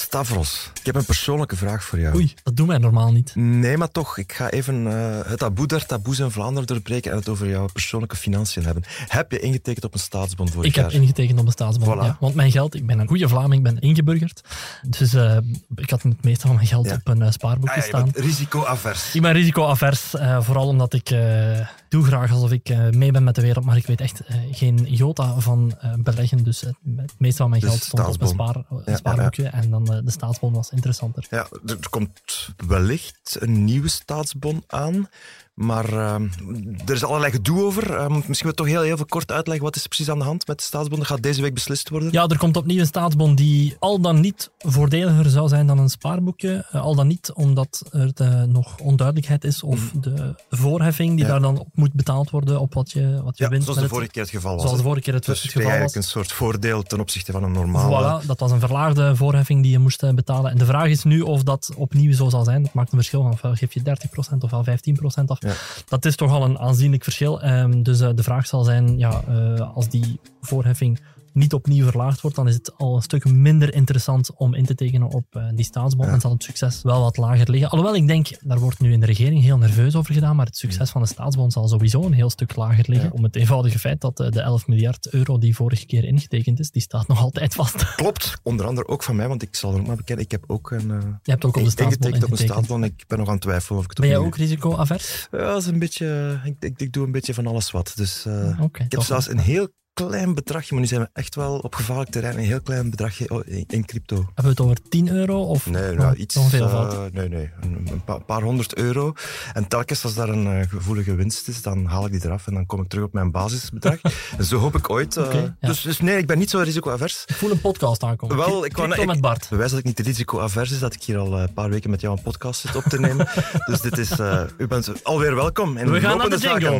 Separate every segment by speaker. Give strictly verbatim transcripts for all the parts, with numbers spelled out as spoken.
Speaker 1: Stavros, ik heb een persoonlijke vraag voor jou.
Speaker 2: Oei, dat doen wij normaal niet.
Speaker 1: Nee, maar toch, ik ga even uh, het taboe der taboes in Vlaanderen doorbreken en het over jouw persoonlijke financiën hebben. Heb je ingetekend op een staatsbon vorig
Speaker 2: Ik
Speaker 1: jaar?
Speaker 2: heb ingetekend op een staatsbon,
Speaker 1: Voilà.
Speaker 2: ja. Want mijn geld, ik ben een goede Vlaming, ik ben ingeburgerd. Dus uh, ik had het meeste van mijn geld
Speaker 1: Ja.
Speaker 2: op een uh, spaarboekje
Speaker 1: Ah, ja, je
Speaker 2: staan.
Speaker 1: bent risicoavers.
Speaker 2: Ik ben risicoavers, uh, vooral omdat ik uh, doe graag alsof ik uh, mee ben met de wereld, maar ik weet echt uh, geen jota van uh, beleggen. Dus uh, het meeste van mijn
Speaker 1: Dus
Speaker 2: geld stond op een,
Speaker 1: staatsbon.
Speaker 2: spaar, een
Speaker 1: Ja,
Speaker 2: spaarboekje ja, ja. en dan uh, de staatsbon was interessanter.
Speaker 1: Ja, er komt wellicht een nieuwe staatsbon aan, maar uh, er is allerlei gedoe over. Uh, misschien we toch heel, heel veel kort uitleggen wat is er precies aan de hand met de staatsbon. Dat gaat deze week beslist worden.
Speaker 2: Ja, er komt opnieuw een staatsbon die al dan niet voordeliger zou zijn dan een spaarboekje. Uh, al dan niet omdat er de, nog onduidelijkheid is of mm. de voorheffing die ja. daar dan op moet betaald worden op wat je, wat je
Speaker 1: ja,
Speaker 2: wint.
Speaker 1: Zoals de
Speaker 2: het,
Speaker 1: vorige keer het geval was.
Speaker 2: Zoals de vorige keer het,
Speaker 1: dus
Speaker 2: het geval was.
Speaker 1: eigenlijk een soort voordeel ten opzichte van een normale...
Speaker 2: Voilà, dat was een verlaagde voorheffing die je moest betalen. En de vraag is nu of dat opnieuw zo zal zijn. Dat maakt een verschil van ofwel geef je dertig procent ofwel vijftien procent af. Ja. Dat is toch al een aanzienlijk verschil. Um, dus uh, de vraag zal zijn, ja, uh, als die voorheffing niet opnieuw verlaagd wordt, dan is het al een stuk minder interessant om in te tekenen op uh, die staatsbon. Ja. En zal het succes wel wat lager liggen. Alhoewel, ik denk, daar wordt nu in de regering heel nerveus over gedaan, maar het succes van de staatsbon zal sowieso een heel stuk lager liggen. Ja. Om het eenvoudige feit dat uh, de elf miljard euro die vorige keer ingetekend is, die staat nog altijd vast.
Speaker 1: Klopt. Onder andere ook van mij, want ik zal er ook maar bekennen, ik heb ook een... Uh,
Speaker 2: Je hebt ook op de staatsbon
Speaker 1: ingetekend op een staatsbon. Ik ben nog aan het twijfelen of ik het
Speaker 2: Ben jij
Speaker 1: opnieuw...
Speaker 2: ook risicoavers?
Speaker 1: Ja, dat is een beetje... Ik, ik, ik doe een beetje van alles wat. Dus uh,
Speaker 2: okay,
Speaker 1: ik heb zelfs een heel klein bedragje, maar nu zijn we echt wel op gevaarlijk terrein, een heel klein bedragje in, in crypto.
Speaker 2: Hebben we het over tien euro? Of
Speaker 1: nee,
Speaker 2: nog,
Speaker 1: nou, iets,
Speaker 2: nog veel
Speaker 1: uh, nee, nee, een, een paar, paar honderd euro. En telkens als daar een uh, gevoelige winst is, dan haal ik die eraf en dan kom ik terug op mijn basisbedrag. En zo hoop ik ooit. Uh, okay, ja. dus, dus nee, ik ben niet zo risicoavers.
Speaker 2: Ik voel een podcast aankomen.
Speaker 1: Wel, ik
Speaker 2: Crypto met Bart.
Speaker 1: Bewijs dat ik niet risicoavers is, dat ik hier al een paar weken met jou een podcast zit op te nemen. Dus dit is, uh, u bent alweer welkom in
Speaker 2: we gaan naar de
Speaker 1: zaken.
Speaker 2: jingle.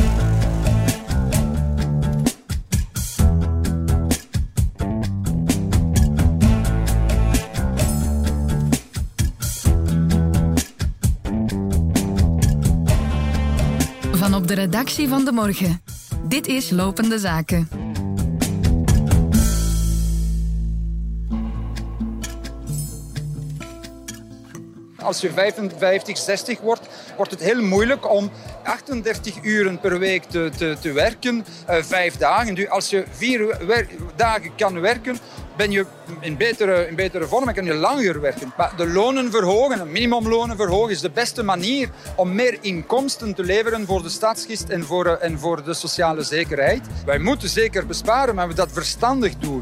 Speaker 3: Van op de redactie van De Morgen. Dit is Lopende Zaken.
Speaker 4: Als je vijfenvijftig, zestig wordt, wordt het heel moeilijk om achtendertig uren per week te, te, te werken, uh, vijf dagen. Dus als je vier wer- dagen kan werken, ben je in betere, in betere vorm en kan je langer werken. Maar de lonen verhogen, een minimumlonen verhogen, is de beste manier om meer inkomsten te leveren voor de staatsgist en voor, uh, en voor de sociale zekerheid. Wij moeten zeker besparen, maar we dat verstandig doen.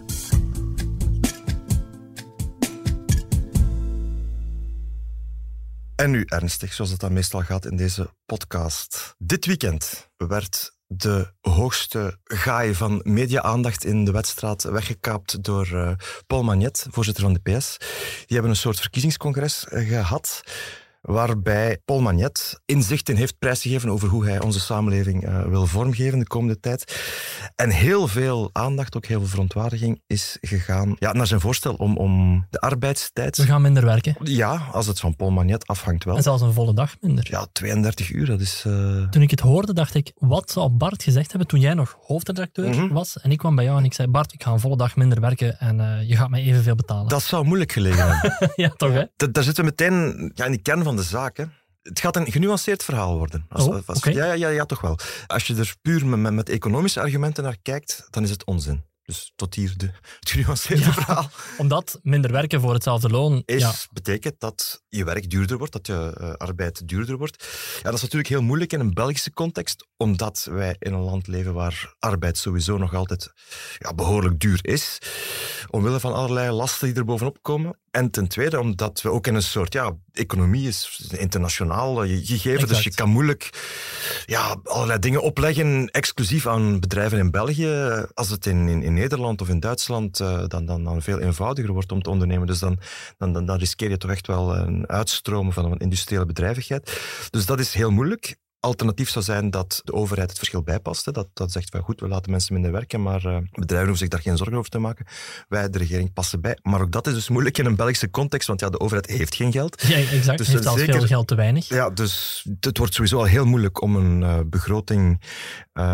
Speaker 1: En nu ernstig, zoals het dan meestal gaat in deze podcast. Dit weekend werd de hoogste gaai van media-aandacht in de Wetstraat weggekaapt door uh, Paul Magnet, voorzitter van de P S. Die hebben een soort verkiezingscongres uh, gehad, waarbij Paul Magnet inzichten heeft prijsgegeven over hoe hij onze samenleving uh, wil vormgeven de komende tijd. En heel veel aandacht, ook heel veel verontwaardiging, is gegaan ja, naar zijn voorstel om, om de arbeidstijd...
Speaker 2: We gaan minder werken.
Speaker 1: Ja, als het van Paul Magnet afhangt wel.
Speaker 2: En zelfs een volle dag minder.
Speaker 1: Ja, tweeëndertig uur, dat is... Uh...
Speaker 2: Toen ik het hoorde, dacht ik, wat zou Bart gezegd hebben toen jij nog hoofdredacteur mm-hmm. was? En ik kwam bij jou en ik zei, Bart, ik ga een volle dag minder werken en uh, je gaat mij evenveel betalen.
Speaker 1: Dat zou moeilijk gelegen hebben.
Speaker 2: Ja, toch hè?
Speaker 1: Da- daar zitten we meteen ja, in de kern van de zaak, hè. Het gaat een genuanceerd verhaal worden. Als,
Speaker 2: oh,
Speaker 1: als,
Speaker 2: okay.
Speaker 1: ja, ja, ja, ja, toch wel. Als je er puur met, met, met economische argumenten naar kijkt, dan is het onzin. Dus tot hier de, het genuanceerde ja, verhaal.
Speaker 2: Omdat minder werken voor hetzelfde loon...
Speaker 1: Is,
Speaker 2: ja.
Speaker 1: betekent dat je werk duurder wordt, dat je uh, arbeid duurder wordt. Ja, dat is natuurlijk heel moeilijk in een Belgische context, omdat wij in een land leven waar arbeid sowieso nog altijd ja, behoorlijk duur is. Omwille van allerlei lasten die er bovenop komen. En ten tweede, omdat we ook in een soort... Ja, economie is internationaal gegeven, exact. Dus je kan moeilijk ja, allerlei dingen opleggen, exclusief aan bedrijven in België. Als het in, in, in Nederland of in Duitsland uh, dan, dan, dan veel eenvoudiger wordt om te ondernemen. Dus dan, dan, dan, dan riskeer je toch echt wel een uitstromen van een industriële bedrijvigheid. Dus dat is heel moeilijk. Alternatief zou zijn dat de overheid het verschil bijpast. Hè. Dat, dat zegt van goed, we laten mensen minder werken, maar uh, bedrijven hoeven zich daar geen zorgen over te maken. Wij, de regering, passen bij. Maar ook dat is dus moeilijk in een Belgische context, want ja, de overheid heeft geen geld.
Speaker 2: Ja, exact. Dus heeft al zeker, veel geld te weinig.
Speaker 1: Ja, dus het wordt sowieso al heel moeilijk om een uh, begroting uh, die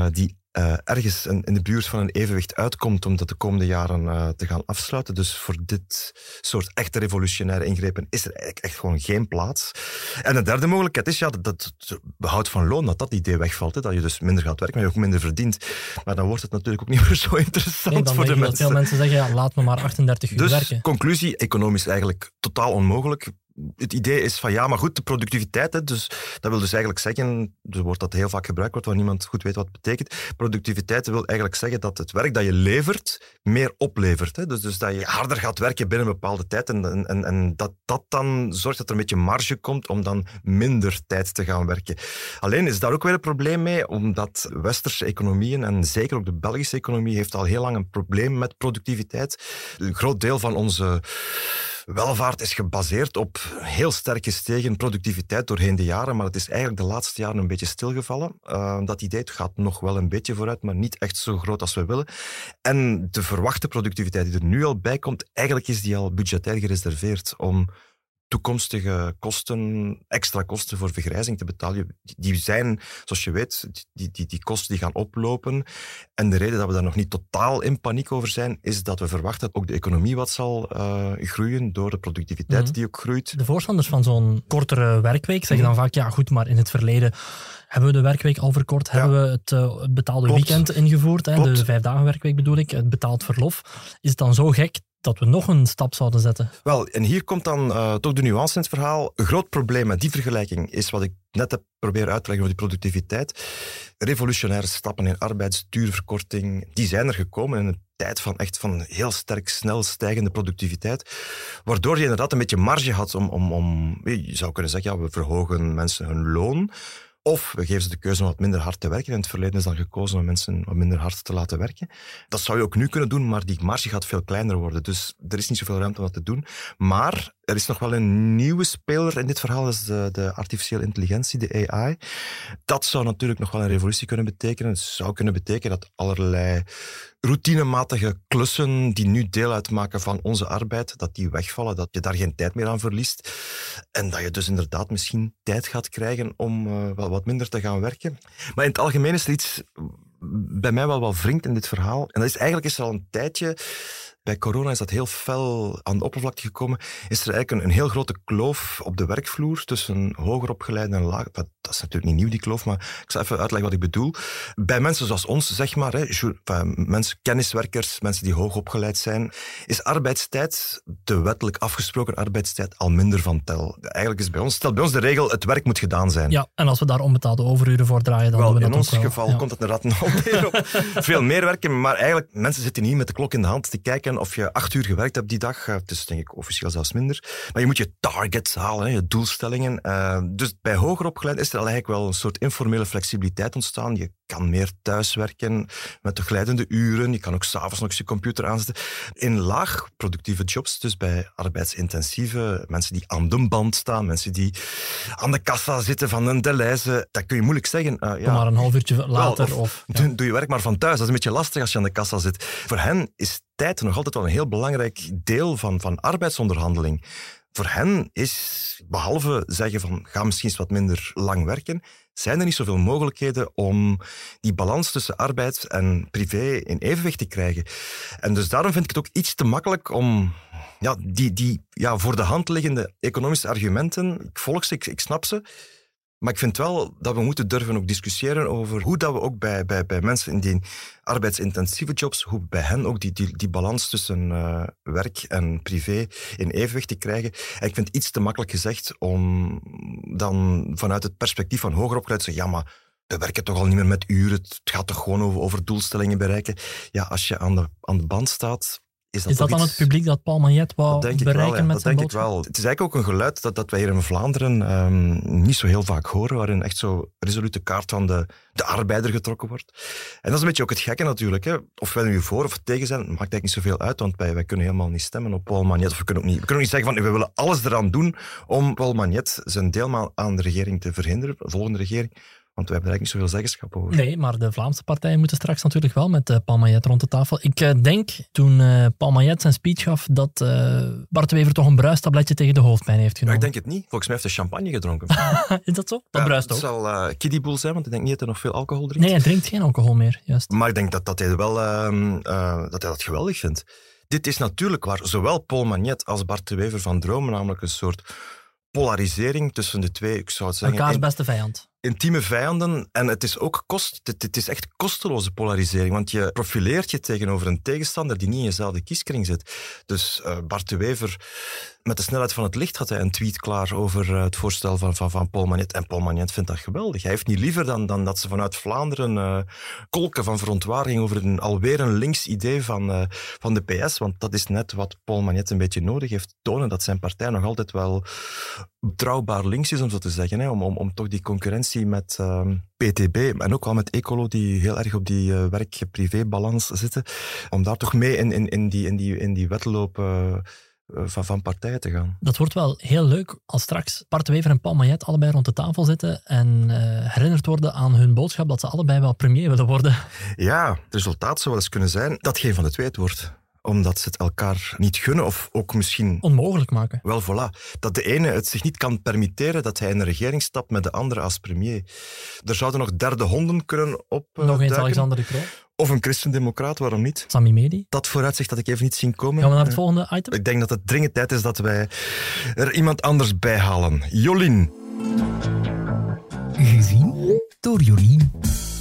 Speaker 1: uh, ergens in, in de buurt van een evenwicht uitkomt om dat de komende jaren uh, te gaan afsluiten. Dus voor dit soort echte revolutionaire ingrepen is er eigenlijk echt gewoon geen plaats. En de derde mogelijkheid is ja, dat, dat het behoud van loon, dat dat idee wegvalt. Hè, dat je dus minder gaat werken, maar je ook minder verdient. Maar dan wordt het natuurlijk ook niet meer zo interessant
Speaker 2: nee, dan
Speaker 1: voor de
Speaker 2: denk
Speaker 1: mensen.
Speaker 2: Dat veel mensen zeggen, ja, laat me maar achtendertig uur
Speaker 1: dus,
Speaker 2: werken.
Speaker 1: Dus conclusie, economisch eigenlijk totaal onmogelijk. Het idee is van ja, maar goed, de productiviteit, hè, dus dat wil dus eigenlijk zeggen, dus woord dat heel vaak gebruikt wordt, waar niemand goed weet wat het betekent. Productiviteit wil eigenlijk zeggen dat het werk dat je levert, meer oplevert. Hè. Dus, dus dat je harder gaat werken binnen een bepaalde tijd en, en, en dat dat dan zorgt dat er een beetje marge komt om dan minder tijd te gaan werken. Alleen is daar ook weer een probleem mee, omdat westerse economieën, en zeker ook de Belgische economie, heeft al heel lang een probleem met productiviteit. Een groot deel van onze welvaart is gebaseerd op heel sterk gestegen productiviteit doorheen de jaren, maar het is eigenlijk de laatste jaren een beetje stilgevallen. Uh, dat idee gaat nog wel een beetje vooruit, maar niet echt zo groot als we willen. En de verwachte productiviteit die er nu al bij komt, eigenlijk is die al budgetair gereserveerd om toekomstige kosten, extra kosten voor vergrijzing te betalen. Die zijn, zoals je weet, die, die, die kosten die gaan oplopen. En de reden dat we daar nog niet totaal in paniek over zijn, is dat we verwachten dat ook de economie wat zal uh, groeien door de productiviteit mm-hmm. die ook groeit.
Speaker 2: De voorstanders van zo'n kortere werkweek zeggen mm-hmm. dan vaak, ja goed, maar in het verleden hebben we de werkweek al verkort, ja. hebben we het, uh, het betaalde Klopt. weekend ingevoerd, hè, de vijf dagen werkweek bedoel ik, het betaald verlof. Is het dan zo gek dat we nog een stap zouden zetten?
Speaker 1: Wel, en hier komt dan uh, toch de nuance in het verhaal. Een groot probleem met die vergelijking is wat ik net heb proberen uit te leggen over die productiviteit. Revolutionaire stappen in arbeidsduurverkorting, die zijn er gekomen in een tijd van echt van heel sterk, snel stijgende productiviteit, waardoor je inderdaad een beetje marge had om, om, om je zou kunnen zeggen, ja, we verhogen mensen hun loon, of we geven ze de keuze om wat minder hard te werken. In het verleden is dan gekozen om mensen wat minder hard te laten werken. Dat zou je ook nu kunnen doen, maar die marge gaat veel kleiner worden. Dus er is niet zoveel ruimte om dat te doen. Maar er is nog wel een nieuwe speler in dit verhaal, dat is de, de artificiële intelligentie, de A I. Dat zou natuurlijk nog wel een revolutie kunnen betekenen. Het zou kunnen betekenen dat allerlei routinematige klussen die nu deel uitmaken van onze arbeid, dat die wegvallen, dat je daar geen tijd meer aan verliest. En dat je dus inderdaad misschien tijd gaat krijgen om uh, wel wat minder te gaan werken. Maar in het algemeen is er iets bij mij wel wat wringt in dit verhaal. En dat is eigenlijk is er al een tijdje, bij corona is dat heel fel aan de oppervlakte gekomen, is er eigenlijk een, een heel grote kloof op de werkvloer tussen hoger opgeleide en laag. Dat is natuurlijk niet nieuw, die kloof, maar ik zal even uitleggen wat ik bedoel. Bij mensen zoals ons, zeg maar, hè, mensen, kenniswerkers, mensen die hoog opgeleid zijn, is arbeidstijd, de wettelijk afgesproken arbeidstijd, al minder van tel. Eigenlijk is bij ons, stel bij ons de regel, het werk moet gedaan zijn.
Speaker 2: Ja, en als we daar onbetaalde overuren voor draaien, dan
Speaker 1: wel,
Speaker 2: doen we
Speaker 1: dat
Speaker 2: dat ook wel.
Speaker 1: In ons geval
Speaker 2: ja.
Speaker 1: komt het inderdaad nog meer op. Veel meer werken, maar eigenlijk, mensen zitten niet met de klok in de hand te kijken of je acht uur gewerkt hebt die dag. Het is denk ik officieel zelfs minder. Maar je moet je targets halen, hè, je doelstellingen. Uh, dus bij hoger opgeleid is er eigenlijk wel een soort informele flexibiliteit ontstaan. Je kan meer thuiswerken met de glijdende uren. Je kan ook s'avonds nog eens je computer aanzetten. In laag productieve jobs, dus bij arbeidsintensieve mensen die aan de band staan, mensen die aan de kassa zitten van een Deleuze, dat kun je moeilijk zeggen. Uh, ja,
Speaker 2: maar een half uurtje later.
Speaker 1: Wel, of,
Speaker 2: of,
Speaker 1: ja. doe,
Speaker 2: ja.
Speaker 1: doe je werk maar van thuis. Dat is een beetje lastig als je aan de kassa zit. Voor hen is tijd nog altijd wel een heel belangrijk deel van, van arbeidsonderhandeling. Voor hen is, behalve zeggen van ga misschien eens wat minder lang werken, zijn er niet zoveel mogelijkheden om die balans tussen arbeid en privé in evenwicht te krijgen. En dus daarom vind ik het ook iets te makkelijk om ja, die, die ja, voor de hand liggende economische argumenten, ik volg ze, ik, ik snap ze, maar ik vind wel dat we moeten durven ook discussiëren over hoe dat we ook bij, bij, bij mensen in die arbeidsintensieve jobs, hoe bij hen ook die, die, die balans tussen uh, werk en privé in evenwicht te krijgen. En ik vind het iets te makkelijk gezegd om dan vanuit het perspectief van hoger opgeleid te zeggen, ja, maar we werken toch al niet meer met uren, het gaat toch gewoon over, over doelstellingen bereiken. Ja, als je aan de, aan de band staat, Is dat,
Speaker 2: is dat dan
Speaker 1: iets...
Speaker 2: het publiek dat Paul Magnet wou bereiken
Speaker 1: wel, ja.
Speaker 2: met
Speaker 1: dat
Speaker 2: zijn
Speaker 1: denk
Speaker 2: boodschap?
Speaker 1: ik wel. Het is eigenlijk ook een geluid dat, dat wij hier in Vlaanderen um, niet zo heel vaak horen, waarin echt zo resoluut de kaart van de, de arbeider getrokken wordt. En dat is een beetje ook het gekke natuurlijk. Hè. Of wij nu voor of tegen zijn, maakt eigenlijk niet zoveel uit, want wij, wij kunnen helemaal niet stemmen op Paul Magnet. Of we kunnen ook niet, we kunnen ook niet zeggen van we willen alles eraan doen om Paul Magnet zijn deelname aan de regering te verhinderen, de volgende regering. Want wij hebben er eigenlijk niet zoveel zeggenschap over.
Speaker 2: Nee, maar de Vlaamse partijen moeten straks natuurlijk wel met uh, Paul Magnette rond de tafel. Ik uh, denk, toen uh, Paul Magnette zijn speech gaf, dat uh, Bart de Wever toch een bruistabletje tegen de hoofdpijn heeft genomen.
Speaker 1: Maar ik denk het niet. Volgens mij heeft hij champagne gedronken.
Speaker 2: Is dat zo? Dat
Speaker 1: ja,
Speaker 2: bruist ook.
Speaker 1: Het zal uh, kiddieboel zijn, want ik denk niet dat hij nog veel alcohol drinkt.
Speaker 2: Nee, hij drinkt geen alcohol meer, juist.
Speaker 1: Maar ik denk dat, dat hij wel uh, uh, dat, hij dat geweldig vindt. Dit is natuurlijk waar zowel Paul Magnette als Bart de Wever van dromen, namelijk een soort polarisering tussen de twee, ik zou het zeggen...
Speaker 2: Elkaars
Speaker 1: in,
Speaker 2: beste vijand.
Speaker 1: Intieme vijanden. En het is ook kost, het, het is echt kosteloze polarisering, want je profileert je tegenover een tegenstander die niet in jezelfde kieskring zit. Dus uh, Bart de Wever, met de snelheid van het licht had hij een tweet klaar over uh, het voorstel van, van, van Paul Magnette. En Paul Magnette vindt dat geweldig. Hij heeft niet liever dan, dan dat ze vanuit Vlaanderen uh, kolken van verontwaardiging over een, alweer een links idee van, uh, van de P S, want dat is net wat Paul Magnette een beetje nodig heeft. Tonen dat zijn partij nog altijd wel betrouwbaar links is, om zo te zeggen, hè, om, om, om toch die concurrentie met uh, P T B en ook wel met Ecolo, die heel erg op die uh, werk-privé-balans zitten, om daar toch mee in, in, in, die, in, die, in die wedloop uh, van, van partijen te gaan.
Speaker 2: Dat wordt wel heel leuk als straks Bart de Wever en Paul Magnette allebei rond de tafel zitten en uh, herinnerd worden aan hun boodschap dat ze allebei wel premier willen worden.
Speaker 1: Ja, het resultaat zou wel eens kunnen zijn dat geen van de twee het wordt. Omdat ze het elkaar niet gunnen of ook misschien...
Speaker 2: Onmogelijk maken.
Speaker 1: Wel, voilà. Dat de ene het zich niet kan permitteren dat hij in de regering stapt met de andere als premier. Er zouden nog derde honden kunnen opduiken.
Speaker 2: Nog eens Alexander De Croo.
Speaker 1: Of een christendemocraat, waarom niet?
Speaker 2: Sami Medi.
Speaker 1: Dat vooruitzicht dat ik even niet zien komen.
Speaker 2: Gaan we naar het volgende item?
Speaker 1: Ik denk dat het dringend tijd is dat wij er iemand anders bij halen. Jolien.
Speaker 5: Gezien door Jolien.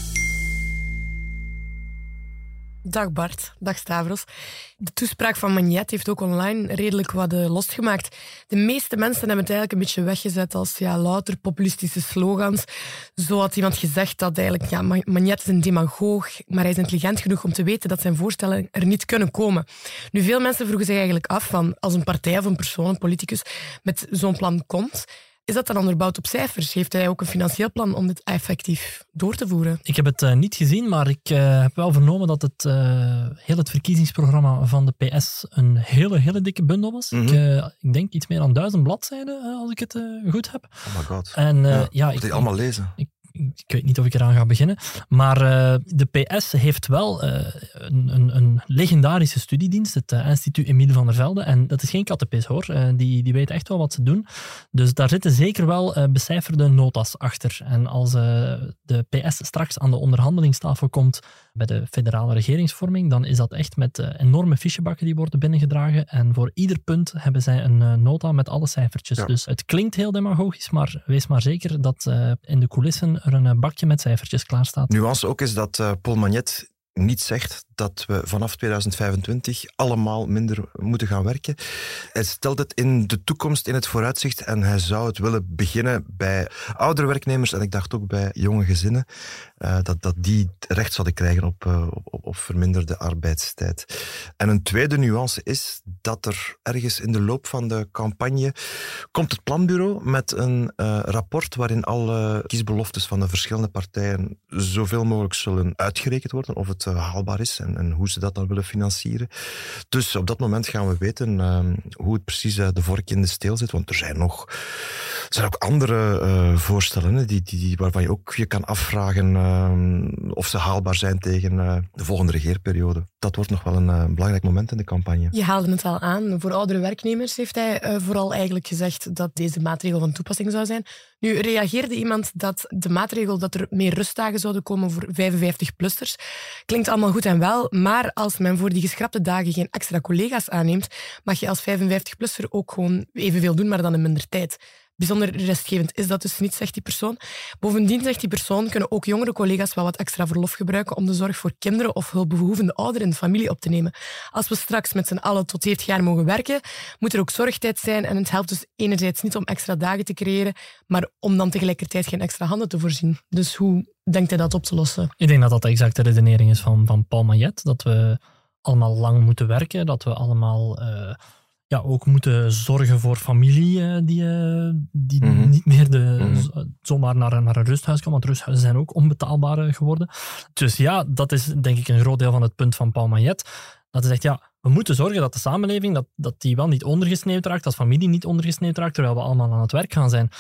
Speaker 6: Dag Bart, dag Stavros. De toespraak van Magnette heeft ook online redelijk wat uh, losgemaakt. De meeste mensen hebben het eigenlijk een beetje weggezet als ja, louter populistische slogans. Zo had iemand gezegd dat eigenlijk, ja, Magnette is een demagoog, maar hij is intelligent genoeg om te weten dat zijn voorstellen er niet kunnen komen. Nu, veel mensen vroegen zich eigenlijk af van als een partij of een persoon, een politicus, met zo'n plan komt, is dat dan onderbouwd op cijfers? Heeft hij ook een financieel plan om dit effectief door te voeren?
Speaker 2: Ik heb het uh, niet gezien, maar ik uh, heb wel vernomen dat het uh, heel het verkiezingsprogramma van de P S een hele, hele dikke bundel was. Mm-hmm. ik, uh, ik denk iets meer dan duizend bladzijden, uh, als ik het uh, goed heb.
Speaker 1: Oh my god.
Speaker 2: En, uh,
Speaker 1: ja,
Speaker 2: ja,
Speaker 1: moet
Speaker 2: ik,
Speaker 1: je allemaal lezen?
Speaker 2: Ik, ik weet niet of ik eraan ga beginnen. Maar uh, de P S heeft wel uh, een, een, een legendarische studiedienst, het uh, Instituut Emile van der Velde. En dat is geen kattenpis, hoor. Uh, die, die weten echt wel wat ze doen. Dus daar zitten zeker wel uh, becijferde notas achter. En als uh, de P S straks aan de onderhandelingstafel komt bij de federale regeringsvorming, dan is dat echt met uh, enorme fichebakken die worden binnengedragen. En voor ieder punt hebben zij een uh, nota met alle cijfertjes. Ja. Dus het klinkt heel demagogisch, maar wees maar zeker dat uh, in de coulissen er een bakje met cijfertjes klaar staat.
Speaker 1: Nuance ook is dat uh, Paul Magnette niet zegt dat we vanaf tweeduizend vijfentwintig allemaal minder moeten gaan werken. Hij stelt het in de toekomst, in het vooruitzicht, en hij zou het willen beginnen bij oudere werknemers en ik dacht ook bij jonge gezinnen, uh, dat, dat die recht zouden krijgen op, uh, op, op verminderde arbeidstijd. En een tweede nuance is dat er ergens in de loop van de campagne komt het planbureau met een uh, rapport waarin alle kiesbeloftes van de verschillende partijen zoveel mogelijk zullen uitgerekend worden, of het uh, haalbaar is en, en hoe ze dat dan willen financieren. Dus op dat moment gaan we weten uh, hoe het precies uh, de vork in de steel zit, want er zijn nog er zijn ook andere uh, voorstellen hè, die, die, die, waarvan je ook je kan afvragen uh, of ze haalbaar zijn tegen uh, de volgende regeerperiode. Dat wordt nog wel een uh, belangrijk moment in de campagne.
Speaker 6: Je haalde het al aan. Voor oudere werknemers heeft hij uh, vooral eigenlijk gezegd dat deze maatregel van toepassing zou zijn. Nu reageerde iemand dat de maatregel dat er meer rustdagen zouden komen voor vijfenvijftig-plussers. Klinkt allemaal goed en wel, maar als men voor die geschrapte dagen geen extra collega's aanneemt, mag je als vijfenvijftig-plusser ook gewoon evenveel doen, maar dan in minder tijd. Bijzonder restgevend is dat dus niet, zegt die persoon. Bovendien, zegt die persoon, kunnen ook jongere collega's wel wat extra verlof gebruiken om de zorg voor kinderen of hulpbehoevende ouderen in de familie op te nemen. Als we straks met z'n allen tot zeventig jaar mogen werken, moet er ook zorgtijd zijn en het helpt dus enerzijds niet om extra dagen te creëren, maar om dan tegelijkertijd geen extra handen te voorzien. Dus hoe denkt hij dat op te lossen?
Speaker 2: Ik denk dat dat de exacte redenering is van, van Paul Magnette, dat we allemaal lang moeten werken, dat we allemaal... Uh, Ja, ook moeten zorgen voor familie uh, die, uh, die mm-hmm. niet meer de, mm-hmm. zomaar naar, naar een rusthuis kan, want rusthuizen zijn ook onbetaalbaar geworden. Dus ja, dat is denk ik een groot deel van het punt van Paul Magnette. Dat hij zegt, ja, we moeten zorgen dat de samenleving, dat, dat die wel niet ondergesneeuwd raakt, dat familie niet ondergesneeuwd raakt, terwijl we allemaal aan het werk gaan zijn.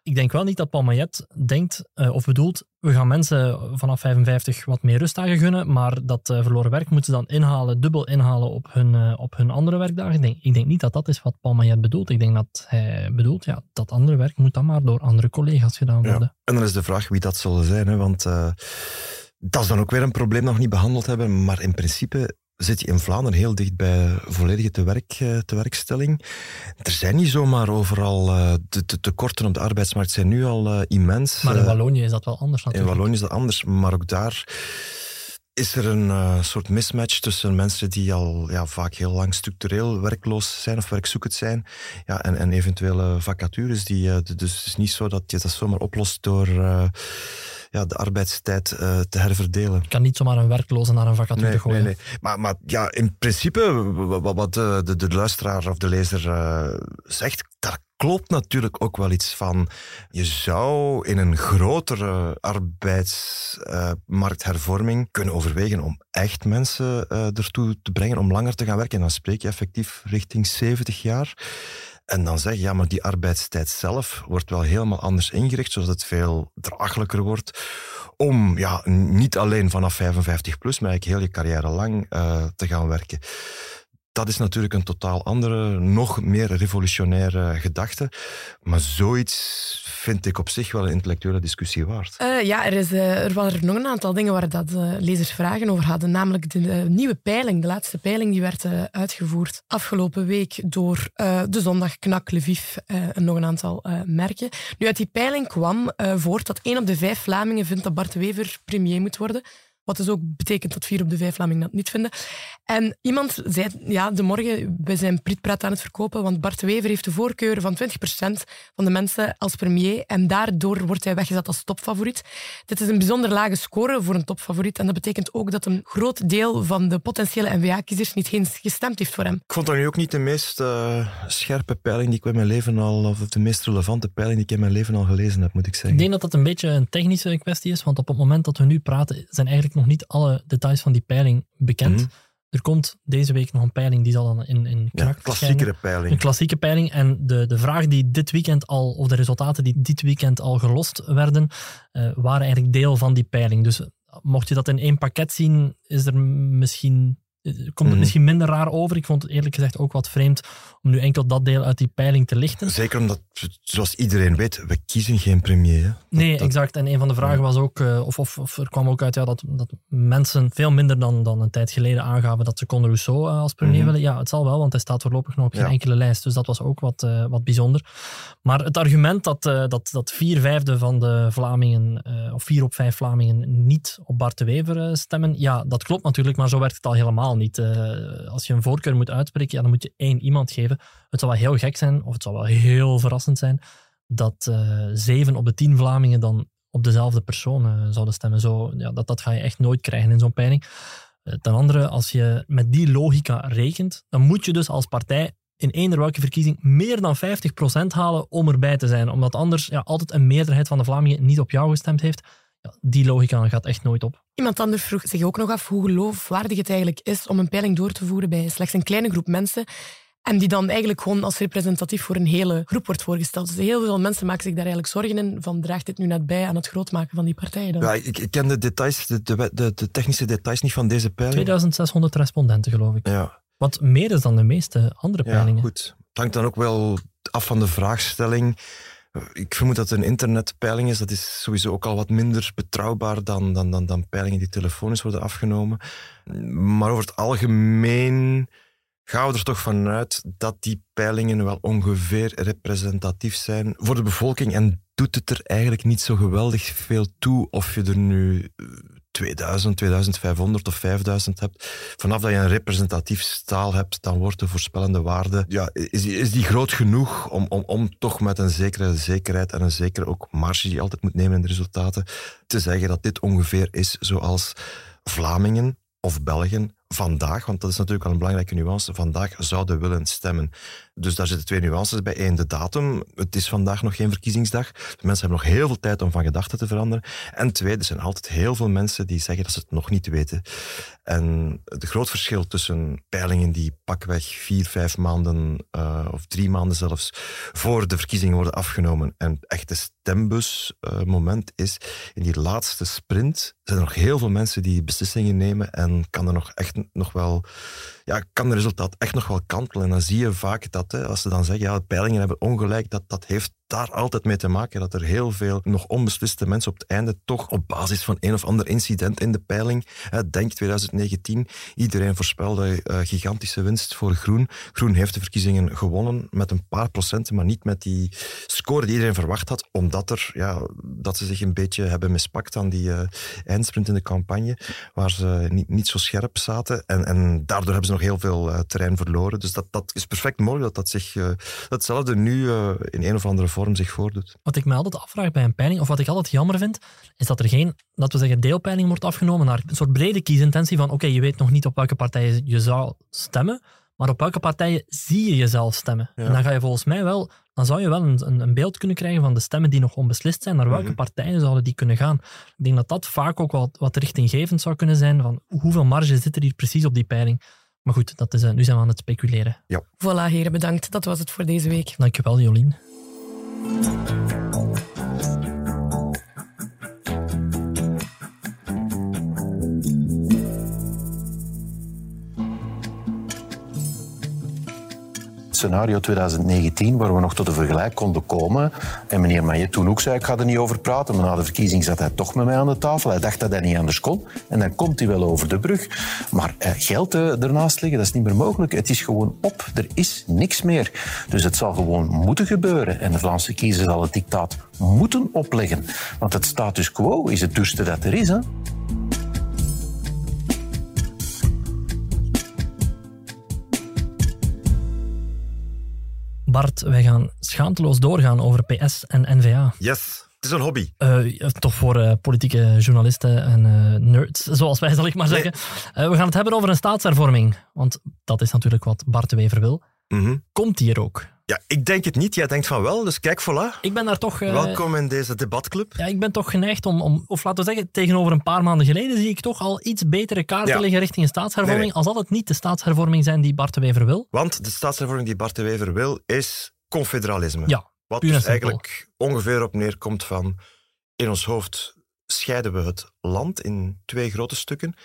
Speaker 2: Ik denk wel niet dat Paul Maillet denkt uh, of bedoelt, we gaan mensen vanaf vijfenvijftig wat meer rustdagen gunnen, maar dat uh, verloren werk moeten ze dan inhalen, dubbel inhalen op hun, uh, op hun andere werkdagen. Ik denk, ik denk niet dat dat is wat Paul Maillet bedoelt. Ik denk dat hij bedoelt, ja, dat andere werk moet dan maar door andere collega's gedaan worden.
Speaker 1: Ja. En dan is de vraag wie dat zullen zijn, hè? Want uh, dat is dan ook weer een probleem dat we niet behandeld hebben, maar in principe zit je in Vlaanderen heel dicht bij volledige tewerk, tewerkstelling. Er zijn niet zomaar overal uh, de, de tekorten op de arbeidsmarkt zijn nu al uh, immens.
Speaker 2: Maar in Wallonië is dat wel anders natuurlijk.
Speaker 1: In Wallonië is dat anders, maar ook daar is er een uh, soort mismatch tussen mensen die al ja, vaak heel lang structureel werkloos zijn of werkzoekend zijn, ja, en, en eventuele vacatures. Die, uh, dus het is niet zo dat je dat zomaar oplost door uh, ja, de arbeidstijd uh, te herverdelen.
Speaker 2: Je kan niet zomaar een werkloze naar een vacature
Speaker 1: nee,
Speaker 2: gooien.
Speaker 1: Nee, nee. Maar, maar ja, in principe, wat, wat de, de, de luisteraar of de lezer uh, zegt, daar klopt natuurlijk ook wel iets van. Je zou in een grotere arbeidsmarkthervorming uh, kunnen overwegen om echt mensen uh, ertoe te brengen om langer te gaan werken. En dan spreek je effectief richting zeventig jaar. En dan zeg je, ja, maar die arbeidstijd zelf wordt wel helemaal anders ingericht, zodat het veel draaglijker wordt om ja, niet alleen vanaf vijfenvijftig plus, maar eigenlijk heel je carrière lang uh, te gaan werken. Dat is natuurlijk een totaal andere, nog meer revolutionaire gedachte. Maar zoiets vind ik op zich wel een intellectuele discussie waard.
Speaker 6: Uh, ja, er, is, uh, er waren er nog een aantal dingen waar dat, uh, lezers vragen over hadden. Namelijk de uh, nieuwe peiling, de laatste peiling, die werd uh, uitgevoerd afgelopen week door uh, De Zondag, Knak, Lviv uh, en nog een aantal uh, merken. Nu, uit die peiling kwam uh, voort dat één op de vijf Vlamingen vindt dat Bart de Wever premier moet worden. Wat dus ook betekent dat vier op de vijf Vlamingen dat niet vinden. En iemand zei, ja, de morgen, we zijn Prietpraat aan het verkopen, want Bart de Wever heeft de voorkeur van twintig procent van de mensen als premier en daardoor wordt hij weggezet als topfavoriet. Dit is een bijzonder lage score voor een topfavoriet en dat betekent ook dat een groot deel van de potentiële N V A-kiezers niet eens gestemd heeft voor hem.
Speaker 1: Ik vond dat nu ook niet de meest uh, scherpe peiling die ik in mijn leven al, of de meest relevante peiling die ik in mijn leven al gelezen heb, moet ik zeggen.
Speaker 2: Ik denk dat dat een beetje een technische kwestie is, want op het moment dat we nu praten zijn eigenlijk nog niet alle details van die peiling bekend. Mm-hmm. Er komt deze week nog een peiling, die zal dan in, in Knak
Speaker 1: ja, klassiekere peiling.
Speaker 2: Een klassieke peiling. En de, de vraag die dit weekend al, of de resultaten die dit weekend al gelost werden, uh, waren eigenlijk deel van die peiling. Dus mocht je dat in één pakket zien, is er misschien... komt het mm. misschien minder raar over. Ik vond het eerlijk gezegd ook wat vreemd om nu enkel dat deel uit die peiling te lichten.
Speaker 1: Zeker omdat, zoals iedereen weet, we kiezen geen premier. Dat,
Speaker 2: nee,
Speaker 1: dat...
Speaker 2: exact. En een van de vragen was ook, uh, of, of, of er kwam ook uit ja, dat, dat mensen veel minder dan, dan een tijd geleden aangaven dat ze Conor Rousseau uh, als premier mm. willen. Ja, het zal wel, want hij staat voorlopig nog op geen ja. enkele lijst. Dus dat was ook wat, uh, wat bijzonder. Maar het argument dat, uh, dat, dat vier vijfde van de Vlamingen, uh, of vier op vijf Vlamingen niet op Bart de Wever uh, stemmen, ja, dat klopt natuurlijk, maar zo werkt het al helemaal niet. Uh, als je een voorkeur moet uitspreken, ja, dan moet je één iemand geven. Het zou wel heel gek zijn, of het zou wel heel verrassend zijn, dat uh, zeven op de tien Vlamingen dan op dezelfde persoon uh, zouden stemmen. Zo, ja, dat, dat ga je echt nooit krijgen in zo'n peiling. Uh, ten andere, als je met die logica rekent, dan moet je dus als partij in eender welke verkiezing meer dan vijftig procent halen om erbij te zijn. Omdat anders ja, altijd een meerderheid van de Vlamingen niet op jou gestemd heeft. Ja, die logica gaat echt nooit op.
Speaker 6: Iemand anders vroeg zich ook nog af hoe geloofwaardig het eigenlijk is om een peiling door te voeren bij slechts een kleine groep mensen en die dan eigenlijk gewoon als representatief voor een hele groep wordt voorgesteld. Dus heel veel mensen maken zich daar eigenlijk zorgen in van draagt dit nu net bij aan het grootmaken van die partijen dan?
Speaker 1: Ja, ik, ik ken de details, de, de, de, de technische details niet van deze peiling.
Speaker 2: tweeduizend zeshonderd respondenten, geloof ik.
Speaker 1: Ja.
Speaker 2: Wat meer is dan de meeste andere peilingen.
Speaker 1: Ja, goed. Het hangt dan ook wel af van de vraagstelling. Ik vermoed dat het een internetpeiling is. Dat is sowieso ook al wat minder betrouwbaar dan, dan, dan, dan peilingen die telefonisch worden afgenomen. Maar over het algemeen gaan we er toch vanuit dat die peilingen wel ongeveer representatief zijn voor de bevolking. En doet het er eigenlijk niet zo geweldig veel toe of je er nu tweeduizend, tweeduizend vijfhonderd of vijfduizend hebt. Vanaf dat je een representatief staal hebt, dan wordt de voorspellende waarde, ja, is, die, is die groot genoeg om, om, om toch met een zekere zekerheid en een zekere ook marge die je altijd moet nemen in de resultaten, te zeggen dat dit ongeveer is zoals Vlamingen of Belgen vandaag, want dat is natuurlijk wel een belangrijke nuance, vandaag zouden willen stemmen. Dus daar zitten twee nuances bij. Eén, de datum. Het is vandaag nog geen verkiezingsdag. De mensen hebben nog heel veel tijd om van gedachten te veranderen. En twee, er zijn altijd heel veel mensen die zeggen dat ze het nog niet weten. En het groot verschil tussen peilingen die pakweg vier, vijf maanden, uh, of drie maanden zelfs, voor de verkiezingen worden afgenomen en het echte stembusmoment uh, is, in die laatste sprint zijn er nog heel veel mensen die beslissingen nemen en kan er nog echt nog wel, ja, kan het resultaat echt nog wel kantelen. En dan zie je vaak dat, hè, als ze dan zeggen, ja, de peilingen hebben ongelijk, dat, dat heeft daar altijd mee te maken, dat er heel veel nog onbesliste mensen op het einde toch op basis van een of ander incident in de peiling, hè, denk twintig negentien, iedereen voorspelde uh, gigantische winst voor Groen. Groen heeft de verkiezingen gewonnen met een paar procenten, maar niet met die score die iedereen verwacht had, omdat er, ja, dat ze zich een beetje hebben mispakt aan die uh, eindsprint in de campagne, waar ze niet, niet zo scherp zaten. En, en daardoor hebben ze nog heel veel uh, terrein verloren. Dus dat, dat is perfect mogelijk dat, dat zich, uh, datzelfde nu uh, in een of andere vorm zich voordoet.
Speaker 2: Wat ik me altijd afvraag bij een peiling, of wat ik altijd jammer vind, is dat er geen, laten we zeggen, deelpeiling wordt afgenomen naar een soort brede kiesintentie van oké, okay, je weet nog niet op welke partijen je zou stemmen, maar op welke partijen zie je jezelf stemmen. Ja. En dan ga je volgens mij wel, dan zou je wel een, een beeld kunnen krijgen van de stemmen die nog onbeslist zijn, naar welke mm-hmm. partijen zouden die kunnen gaan. Ik denk dat dat vaak ook wat, wat richtinggevend zou kunnen zijn, van hoeveel marge zit er hier precies op die peiling. Maar goed, dat is, nu zijn we aan het speculeren.
Speaker 1: Ja.
Speaker 6: Voilà, heren, bedankt. Dat was het voor deze week.
Speaker 2: Dankjewel, Jolien.
Speaker 7: Scenario twintig negentien, waar we nog tot een vergelijk konden komen. En meneer Maillet toen ook zei, ik ga er niet over praten, maar na de verkiezing zat hij toch met mij aan de tafel. Hij dacht dat hij niet anders kon. En dan komt hij wel over de brug. Maar eh, geld eh, ernaast liggen, dat is niet meer mogelijk. Het is gewoon op. Er is niks meer. Dus het zal gewoon moeten gebeuren. En de Vlaamse kiezer zal het dictaat moeten opleggen. Want het status quo is het duurste dat er is, hè?
Speaker 2: Bart, wij gaan schaamteloos doorgaan over P S en N V A.
Speaker 1: Yes, het is een hobby.
Speaker 2: Uh, toch voor uh, politieke journalisten en uh, nerds, zoals wij, zal ik maar zeggen. Nee. Uh, we gaan het hebben over een staatshervorming. Want dat is natuurlijk wat Bart de Wever wil.
Speaker 1: Mm-hmm.
Speaker 2: Komt die er ook?
Speaker 1: Ja, ik denk het niet. Jij denkt van wel, dus kijk, voilà.
Speaker 2: Ik ben daar toch... Uh,
Speaker 1: Welkom in deze debatclub.
Speaker 2: Ja, ik ben toch geneigd om, om... Of laten we zeggen, tegenover een paar maanden geleden zie ik toch al iets betere kaarten ja. liggen richting een staatshervorming. Nee, nee. Al zal het niet de staatshervorming zijn die Bart de Wever wil.
Speaker 1: Want de staatshervorming die Bart de Wever wil, is confederalisme.
Speaker 2: Ja,
Speaker 1: wat dus eigenlijk ongeveer op neerkomt van... In ons hoofd scheiden we het land in twee grote stukken.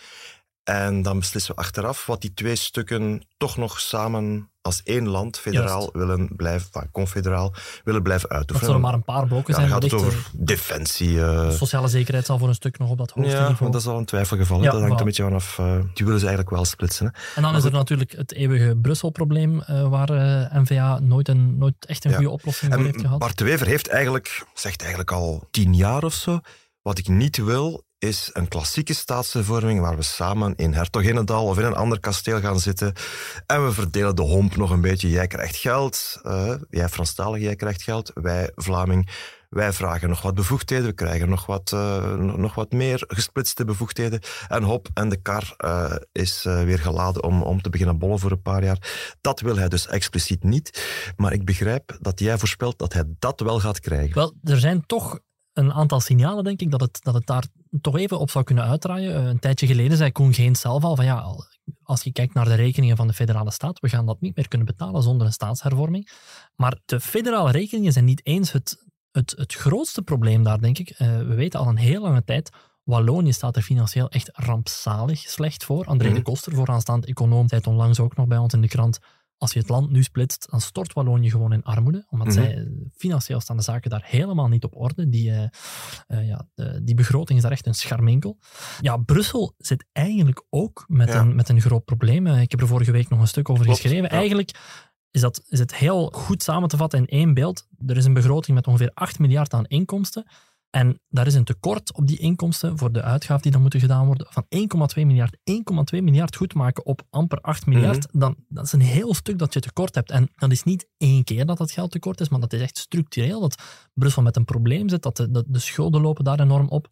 Speaker 1: En dan beslissen we achteraf wat die twee stukken toch nog samen als één land federaal Juist. willen blijven, confederaal willen blijven uitoefenen.
Speaker 2: Dat zullen maar een paar blokken
Speaker 1: ja,
Speaker 2: zijn.
Speaker 1: Dan gaat het over defensie. Uh...
Speaker 2: Sociale zekerheid zal voor een stuk nog op dat hoogste
Speaker 1: ja,
Speaker 2: niveau.
Speaker 1: Ja, dat is al een twijfelgeval. Ja, dat hangt voilà. een beetje vanaf. Uh, die willen ze eigenlijk wel splitsen. Hè.
Speaker 2: En dan maar is er goed. natuurlijk het eeuwige Brussel-probleem, uh, waar uh, N V A nooit, een, nooit echt een ja. goede oplossing voor heeft gehad.
Speaker 1: Bart de Wever heeft eigenlijk, zegt eigenlijk al tien jaar of zo, wat ik niet wil... is een klassieke staatshervorming waar we samen in Hertoginnendal of in een ander kasteel gaan zitten en we verdelen de homp nog een beetje. Jij krijgt geld, uh, jij Franstalig, jij krijgt geld, wij Vlaming, wij vragen nog wat bevoegdheden, we krijgen nog wat, uh, nog wat meer gesplitste bevoegdheden en hop, en de kar uh, is uh, weer geladen om, om te beginnen bollen voor een paar jaar. Dat wil hij dus expliciet niet, maar ik begrijp dat jij voorspelt dat hij dat wel gaat krijgen.
Speaker 2: Wel, er zijn toch een aantal signalen, denk ik, dat het, dat het daar toch even op zou kunnen uitdraaien. Een tijdje geleden zei Koen Geens zelf al van ja, als je kijkt naar de rekeningen van de federale staat, we gaan dat niet meer kunnen betalen zonder een staatshervorming. Maar de federale rekeningen zijn niet eens het, het, het grootste probleem daar, denk ik. Uh, we weten al een heel lange tijd, Wallonië staat er financieel echt rampzalig slecht voor. André mm-hmm. de Koster, vooraanstaand econoom, zei het onlangs ook nog bij ons in de krant, als je het land nu splitst, dan stort Wallonië gewoon in armoede. Omdat mm-hmm. zij, financieel staan de zaken daar helemaal niet op orde. Die, uh, uh, ja, de, die begroting is daar echt een scharminkel. Ja, Brussel zit eigenlijk ook met, ja. een, met een groot probleem. Uh, ik heb er vorige week nog een stuk over Klopt, geschreven. Ja. Eigenlijk is, dat, is het heel goed samen te vatten in één beeld. Er is een begroting met ongeveer acht miljard aan inkomsten. En daar is een tekort op die inkomsten voor de uitgaven die dan moeten gedaan worden van één komma twee miljard. één komma twee miljard goed maken op amper acht miljard, mm-hmm. dan, dat is een heel stuk dat je tekort hebt. En dat is niet één keer dat dat geld tekort is, maar dat is echt structureel. Dat Brussel met een probleem zit, dat de, de, de schulden lopen daar enorm op.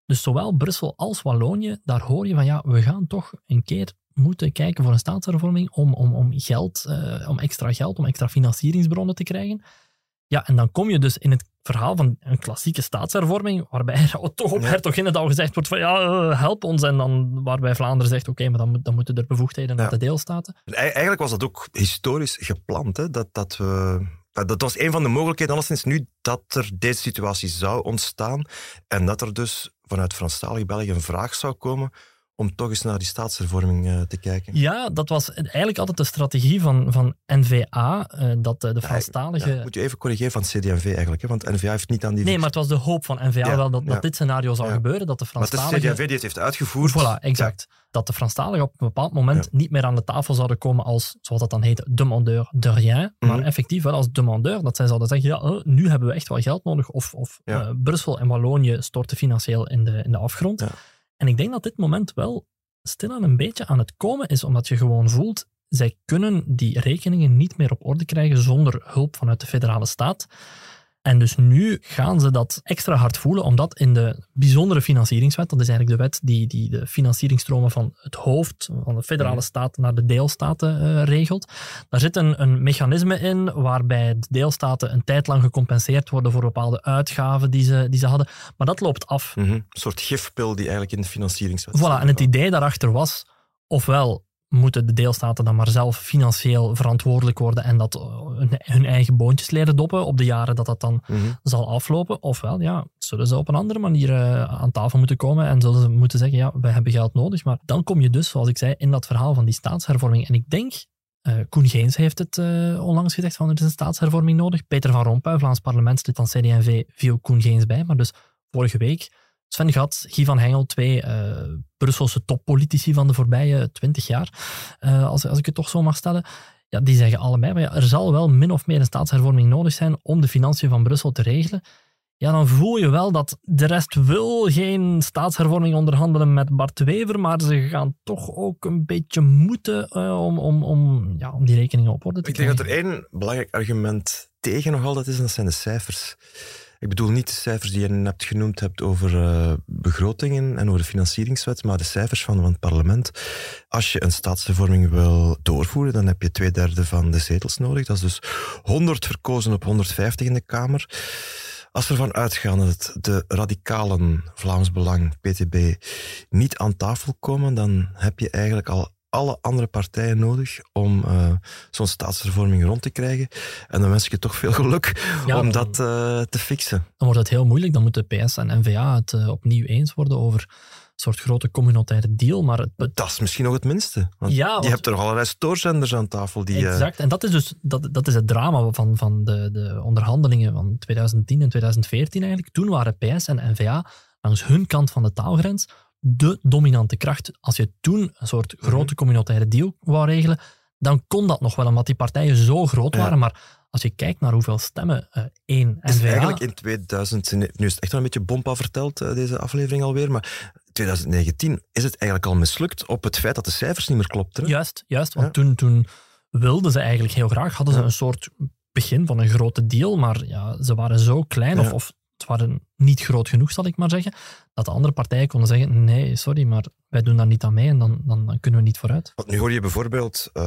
Speaker 2: Dus zowel Brussel als Wallonië, daar hoor je van ja, we gaan toch een keer moeten kijken voor een staatshervorming om, om, om geld, uh, om extra geld, om extra financieringsbronnen te krijgen. Ja, en dan kom je dus in het verhaal van een klassieke staatshervorming, waarbij toch op hertoginnen al gezegd wordt van ja, help ons. En dan waarbij Vlaanderen zegt, oké, okay, maar dan, dan moeten er bevoegdheden naar ja. de deelstaten.
Speaker 1: En eigenlijk was dat ook historisch gepland, hè? Dat, dat we... Dat was een van de mogelijkheden, alleszins nu, dat er deze situatie zou ontstaan en dat er dus vanuit Franstalig België een vraag zou komen om toch eens naar die staatshervorming uh, te kijken.
Speaker 2: Ja, dat was eigenlijk altijd de strategie van, van N V A, uh, dat de Franstalige...
Speaker 1: Ja, ja, moet je even corrigeren van C D en V eigenlijk, hè? Want N V A heeft niet aan die...
Speaker 2: Nee, maar het was de hoop van N V A ja, wel dat, ja. dat dit scenario zou ja. gebeuren, dat de Franstalige...
Speaker 1: Maar het is C D en V die het heeft uitgevoerd.
Speaker 2: Voilà, exact. Ja. Dat de Franstaligen op een bepaald moment ja. niet meer aan de tafel zouden komen als, zoals dat dan heet, demandeur de rien, mm-hmm. maar effectief wel als demandeur, dat zij zouden zeggen, ja, uh, nu hebben we echt wel geld nodig, of, of ja. uh, Brussel en Wallonië storten financieel in de, in de afgrond. Ja. En ik denk dat dit moment wel stilaan een beetje aan het komen is, omdat je gewoon voelt, zij kunnen die rekeningen niet meer op orde krijgen zonder hulp vanuit de federale staat. En dus nu gaan ze dat extra hard voelen, omdat in de bijzondere financieringswet, dat is eigenlijk de wet die, die de financieringstromen van het hoofd, van de federale staat naar de deelstaten uh, regelt, daar zit een, een mechanisme in waarbij de deelstaten een tijd lang gecompenseerd worden voor bepaalde uitgaven die ze, die ze hadden. Maar dat loopt af.
Speaker 1: Mm-hmm. Een soort gifpil die eigenlijk in de financieringswet
Speaker 2: Voilà, staat. En het idee daarachter was, ofwel moeten de deelstaten dan maar zelf financieel verantwoordelijk worden en dat hun eigen boontjes leren doppen op de jaren dat dat dan mm-hmm. zal aflopen. Ofwel, ja, zullen ze op een andere manier uh, aan tafel moeten komen en zullen ze moeten zeggen, ja, wij hebben geld nodig. Maar dan kom je dus, zoals ik zei, in dat verhaal van die staatshervorming. En ik denk, uh, Koen Geens heeft het uh, onlangs gezegd, van er is een staatshervorming nodig. Peter van Rompuy, Vlaams parlementslid van C D en V, viel Koen Geens bij. Maar dus vorige week Sven Gat, Guy van Hengel, twee uh, Brusselse toppolitici van de voorbije twintig jaar, uh, als, als ik het toch zo mag stellen, ja, die zeggen allebei, maar ja, er zal wel min of meer een staatshervorming nodig zijn om de financiën van Brussel te regelen. Ja, dan voel je wel dat de rest wil geen staatshervorming onderhandelen met Bart de Wever, maar ze gaan toch ook een beetje moeten uh, om, om, om, ja, om die rekeningen op orde te
Speaker 1: ik
Speaker 2: krijgen.
Speaker 1: Ik denk dat er één belangrijk argument tegen nog altijd is, en dat zijn de cijfers. Ik bedoel niet de cijfers die je net genoemd hebt over uh, begrotingen en over de financieringswet, maar de cijfers van, van het parlement. Als je een staatshervorming wil doorvoeren, dan heb je twee derde van de zetels nodig. Dat is dus honderd verkozen op honderdvijftig in de Kamer. Als we ervan uitgaan dat de radicalen, Vlaams Belang, P T B, niet aan tafel komen, dan heb je eigenlijk al alle andere partijen nodig om uh, zo'n staatshervorming rond te krijgen. En dan wens ik je toch veel geluk ja, om dat uh, te fixen.
Speaker 2: Dan wordt het heel moeilijk. Dan moeten P S en N V A het uh, opnieuw eens worden over een soort grote communautaire deal. Maar het, het...
Speaker 1: Dat is misschien nog het minste. Want
Speaker 2: ja,
Speaker 1: je
Speaker 2: want...
Speaker 1: hebt er nog allerlei stoorzenders aan tafel. Die,
Speaker 2: exact. Uh... En dat is dus dat, dat is het drama van, van de, de onderhandelingen van twintig tien en twintig veertien eigenlijk. Toen waren P S en N V A langs hun kant van de taalgrens de dominante kracht. Als je toen een soort grote communautaire deal wou regelen, dan kon dat nog wel, omdat die partijen zo groot waren. Ja. Maar als je kijkt naar hoeveel stemmen uh, één N V A...
Speaker 1: Dus eigenlijk in tweeduizend... Nu is het echt wel een beetje bompa verteld, uh, deze aflevering alweer, maar twintig negentien is het eigenlijk al mislukt op het feit dat de cijfers niet meer klopten.
Speaker 2: Juist, juist, want ja. toen, toen wilden ze eigenlijk heel graag, hadden ze ja. een soort begin van een grote deal, maar ja, ze waren zo klein, ja. of, of het waren niet groot genoeg, zal ik maar zeggen, dat de andere partijen konden zeggen, nee, sorry, maar wij doen daar niet aan mee en dan, dan, dan kunnen we niet vooruit.
Speaker 1: Want nu hoor je bijvoorbeeld, uh,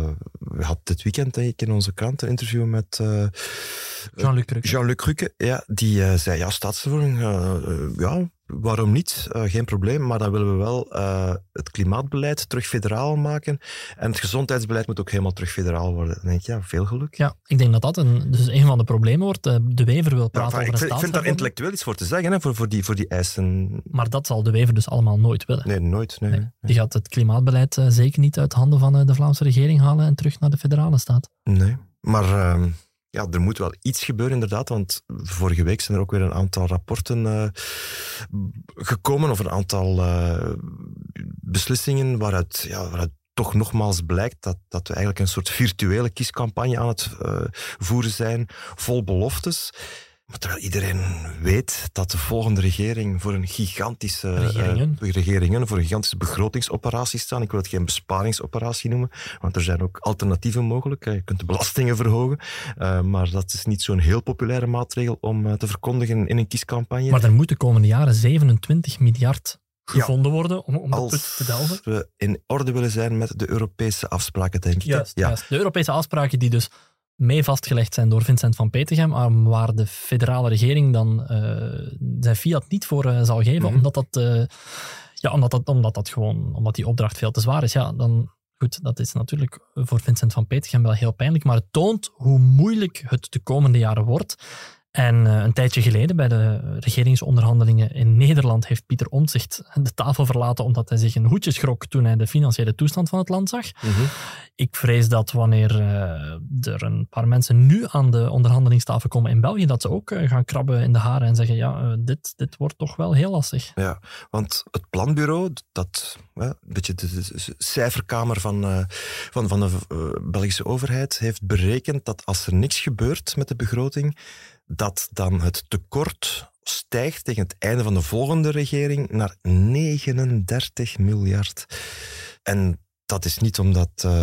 Speaker 1: we hadden dit weekend denk ik, in onze krant een interview met uh,
Speaker 2: Jean-Luc Rukke.
Speaker 1: Jean-Luc Rukke, ja, die uh, zei, ja, staatshervorming, uh, uh, ja, waarom niet? Uh, geen probleem, maar dan willen we wel uh, het klimaatbeleid terug federaal maken en het gezondheidsbeleid moet ook helemaal terug federaal worden. Dan denk ik, ja, veel geluk.
Speaker 2: Ja, ik denk dat dat een, dus een van de problemen wordt. De Wever wil praten
Speaker 1: ja,
Speaker 2: over
Speaker 1: ik
Speaker 2: een
Speaker 1: vind, ik vind daar intellectueel iets voor te zeggen, hè, voor, voor, die, voor die eisen.
Speaker 2: Maar dat zal de Wever dus allemaal nooit willen.
Speaker 1: Nee, nooit. Nee,
Speaker 2: nee.
Speaker 1: Nee.
Speaker 2: Die gaat het klimaatbeleid uh, zeker niet uit handen van uh, de Vlaamse regering halen en terug naar de federale staat.
Speaker 1: Nee, maar... Uh, Ja, er moet wel iets gebeuren inderdaad, want vorige week zijn er ook weer een aantal rapporten uh, gekomen of een aantal uh, beslissingen waaruit, ja, waaruit toch nogmaals blijkt dat, dat we eigenlijk een soort virtuele kiescampagne aan het uh, voeren zijn, vol beloftes. Maar terwijl iedereen weet dat de volgende regering voor een gigantische...
Speaker 2: Regeringen.
Speaker 1: Uh, regeringen, voor een gigantische begrotingsoperatie staan. Ik wil het geen besparingsoperatie noemen, want er zijn ook alternatieven mogelijk. Je kunt de belastingen verhogen, uh, maar dat is niet zo'n heel populaire maatregel om uh, te verkondigen in een kiescampagne.
Speaker 2: Maar er moet de komende jaren zevenentwintig miljard gevonden ja, worden om, om de put te delven.
Speaker 1: Als we in orde willen zijn met de Europese afspraken, denk ik.
Speaker 2: Juist, ja. juist. De Europese afspraken die dus mee vastgelegd zijn door Vincent van Petegem, waar de federale regering dan uh, zijn fiat niet voor uh, zal geven, mm-hmm. omdat, dat, uh, ja, omdat, dat, omdat dat gewoon, omdat die opdracht veel te zwaar is. Ja, dan, goed, dat is natuurlijk voor Vincent van Petegem wel heel pijnlijk, maar het toont hoe moeilijk het de komende jaren wordt. En uh, een tijdje geleden, bij de regeringsonderhandelingen in Nederland, heeft Pieter Omtzigt de tafel verlaten omdat hij zich een hoedje schrok toen hij de financiële toestand van het land zag. Mm-hmm. Ik vrees dat wanneer uh, er een paar mensen nu aan de onderhandelingstafel komen in België, dat ze ook uh, gaan krabben in de haren en zeggen, ja, uh, dit, dit wordt toch wel heel lastig.
Speaker 1: Ja, want het planbureau, dat uh, een beetje de, de cijferkamer van, uh, van, van de uh, Belgische overheid, heeft berekend dat als er niks gebeurt met de begroting, dat dan het tekort stijgt tegen het einde van de volgende regering naar negenendertig miljard. En dat is niet omdat uh,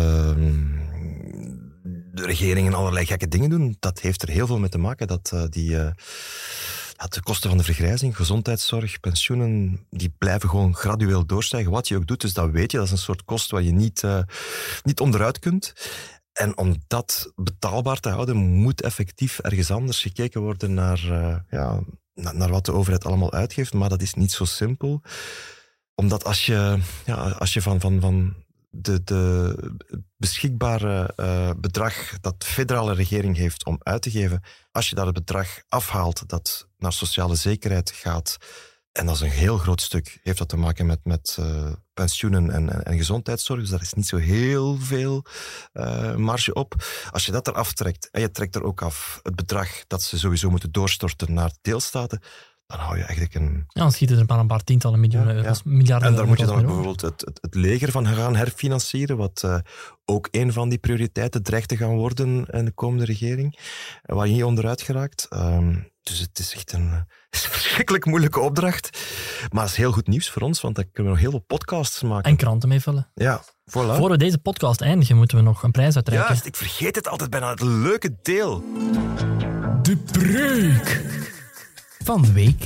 Speaker 1: de regeringen allerlei gekke dingen doen. Dat heeft er heel veel mee te maken dat uh, die... Uh, de kosten van de vergrijzing, gezondheidszorg, pensioenen, die blijven gewoon gradueel doorstijgen. Wat je ook doet, dus dat weet je. Dat is een soort kost waar je niet, uh, niet onderuit kunt. En om dat betaalbaar te houden, moet effectief ergens anders gekeken worden naar, uh, ja, naar, naar wat de overheid allemaal uitgeeft. Maar dat is niet zo simpel. Omdat als je, ja, als je van, van, van de, de beschikbare uh, bedrag dat de federale regering heeft om uit te geven, als je daar het bedrag afhaalt dat naar sociale zekerheid gaat, en dat is een heel groot stuk, heeft dat te maken met, met uh, pensioenen en, en, en gezondheidszorg. Dus daar is niet zo heel veel uh, marge op. Als je dat eraf trekt, en je trekt er ook af het bedrag dat ze sowieso moeten doorstorten naar deelstaten, dan hou je eigenlijk een...
Speaker 2: Ja, dan schieten er maar een paar tientallen miljoenen
Speaker 1: ja,
Speaker 2: euro's,
Speaker 1: ja.
Speaker 2: miljarden
Speaker 1: En daar moet je dan
Speaker 2: euro's
Speaker 1: bijvoorbeeld het, het, het leger van gaan herfinancieren, wat uh, ook een van die prioriteiten dreigt te gaan worden in de komende regering, waar je niet onderuit geraakt. Um, dus het is echt een, is een verschrikkelijk moeilijke opdracht. Maar het is heel goed nieuws voor ons, want dan kunnen we nog heel veel podcasts maken.
Speaker 2: En kranten mee vullen.
Speaker 1: Ja, voilà.
Speaker 2: Voor we deze podcast eindigen, moeten we nog een prijs uitreiken.
Speaker 1: Juist, ik vergeet het altijd bijna, het leuke deel.
Speaker 5: De preek van de week.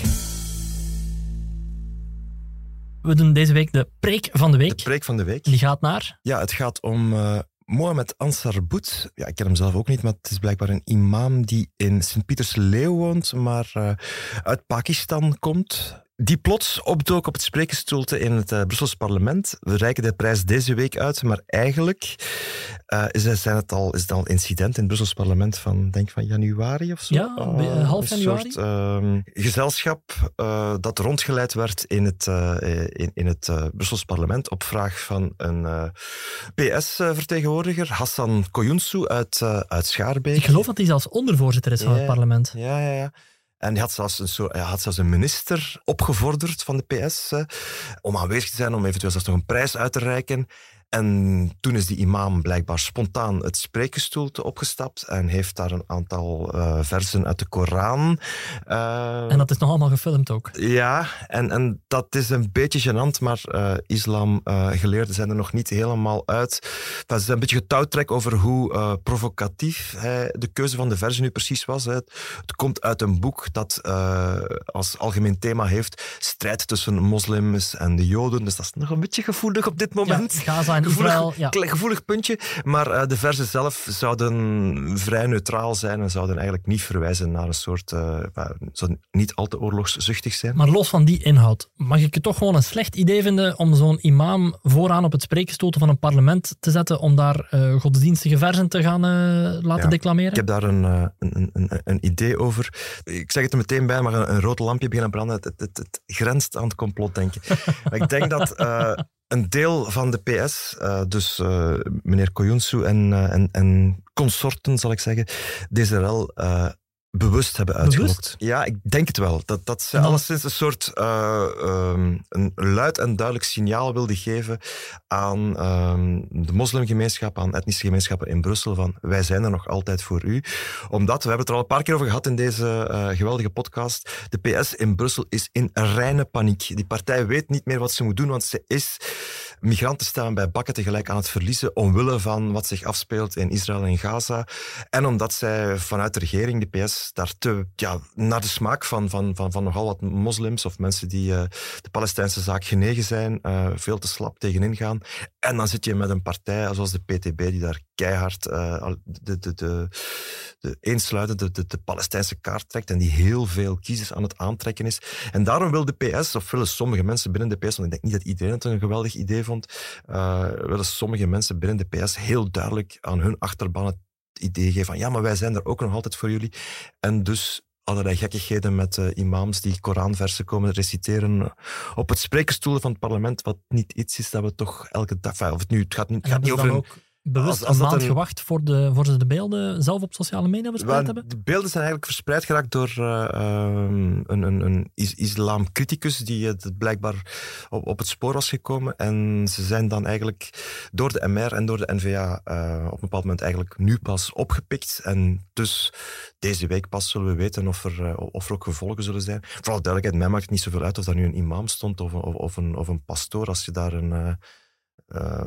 Speaker 2: We doen deze week de preek van de week.
Speaker 1: De preek van de week.
Speaker 2: Die gaat naar?
Speaker 1: Ja, het gaat om uh, Mohamed Ansar Boet. Ja, ik ken hem zelf ook niet, maar het is blijkbaar een imam die in Sint-Pietersleeuw woont, maar uh, uit Pakistan komt. Die plots opdook op het spreekgestoelte in het uh, Brussels parlement. We reiken de prijs deze week uit, maar eigenlijk uh, is, het, zijn het al, is het al een incident in het Brussels parlement van, denk van januari of zo.
Speaker 2: Ja, uh, half januari.
Speaker 1: Een soort uh, gezelschap uh, dat rondgeleid werd in het, uh, in, in het uh, Brussels parlement op vraag van een uh, P S-vertegenwoordiger, Hassan Koyuncu uit, uh, uit Schaarbeek.
Speaker 2: Ik geloof dat hij zelfs ondervoorzitter is van
Speaker 1: ja,
Speaker 2: het parlement.
Speaker 1: Ja, ja, ja. En hij had zelfs een, soort, hij had zelfs een minister opgevorderd van de P S eh, om aanwezig te zijn, om eventueel zelfs nog een prijs uit te reiken. En toen is die imam blijkbaar spontaan het spreekgestoelte opgestapt en heeft daar een aantal uh, versen uit de Koran. Uh,
Speaker 2: en dat is nog allemaal gefilmd ook.
Speaker 1: Ja, en, en dat is een beetje gênant, maar uh, islamgeleerden uh, zijn er nog niet helemaal uit. Enfin, ze zijn een beetje getouwtrek over hoe uh, provocatief hij, de keuze van de versen nu precies was. Hè. Het komt uit een boek dat uh, als algemeen thema heeft strijd tussen moslims en de Joden. Dus dat is nog een beetje gevoelig op dit moment.
Speaker 2: Ja, Gaza en
Speaker 1: Gevoelig,
Speaker 2: Israël, ja.
Speaker 1: gevoelig puntje, maar uh, de versen zelf zouden vrij neutraal zijn en zouden eigenlijk niet verwijzen naar een soort... Uh, zouden niet al te oorlogszuchtig zijn.
Speaker 2: Maar los van die inhoud, mag ik het toch gewoon een slecht idee vinden om zo'n imam vooraan op het spreekgestoelte van een parlement te zetten om daar uh, godsdienstige versen te gaan uh, laten
Speaker 1: ja,
Speaker 2: declameren? Ik
Speaker 1: heb daar een, uh, een, een, een idee over. Ik zeg het er meteen bij, maar een, een rood lampje beginnen branden. Het, het, het, het grenst aan het complotdenken. Maar ik denk dat... Uh, Een deel van de P S, uh, dus uh, meneer Koyuncu en, uh, en, en consorten, zal ik zeggen, D S R L, uh, bewust hebben uitgelokt.
Speaker 2: Bewust?
Speaker 1: Ja, ik denk het wel. Dat, dat ze
Speaker 2: dan...
Speaker 1: alleszins een soort uh, um, een luid en duidelijk signaal wilden geven aan um, de moslimgemeenschap, aan etnische gemeenschappen in Brussel, van wij zijn er nog altijd voor u. Omdat, we hebben het er al een paar keer over gehad in deze uh, geweldige podcast, de P S in Brussel is in reine paniek. Die partij weet niet meer wat ze moet doen, want ze is migranten staan bij bakken tegelijk aan het verliezen omwille van wat zich afspeelt in Israël en Gaza. En omdat zij vanuit de regering, de P S, daar te, ja, naar de smaak van, van, van, van nogal wat moslims of mensen die uh, de Palestijnse zaak genegen zijn, uh, veel te slap tegenin gaan. En dan zit je met een partij zoals de P T B die daar keihard uh, de, de, de, de eensluitend de, de, de Palestijnse kaart trekt en die heel veel kiezers aan het aantrekken is. En daarom wil de P S, of willen sommige mensen binnen de P S, want ik denk niet dat iedereen het een geweldig idee vond, uh, willen sommige mensen binnen de P S heel duidelijk aan hun achterban het idee geven van ja, maar wij zijn er ook nog altijd voor jullie. En dus allerlei gekkigheden met uh, imams die Koranversen komen reciteren op het sprekersstoel van het parlement, wat niet iets is dat we toch elke dag... Of het, nu, het gaat niet, het gaat niet over een...
Speaker 2: bewust
Speaker 1: als, als
Speaker 2: een maand
Speaker 1: een...
Speaker 2: gewacht voor, de, voor ze de beelden zelf op sociale media verspreid
Speaker 1: Wel,
Speaker 2: hebben?
Speaker 1: De beelden zijn eigenlijk verspreid geraakt door uh, um, een, een, een is- islamcriticus die uh, blijkbaar op, op het spoor was gekomen. En ze zijn dan eigenlijk door de M R en door de N V A uh, op een bepaald moment eigenlijk nu pas opgepikt. En dus deze week pas zullen we weten of er, uh, of er ook gevolgen zullen zijn. Vooral duidelijkheid, mij maakt het niet zoveel uit of daar nu een imam stond of, of, of, een, of een pastoor. Als je daar een... Uh, Uh,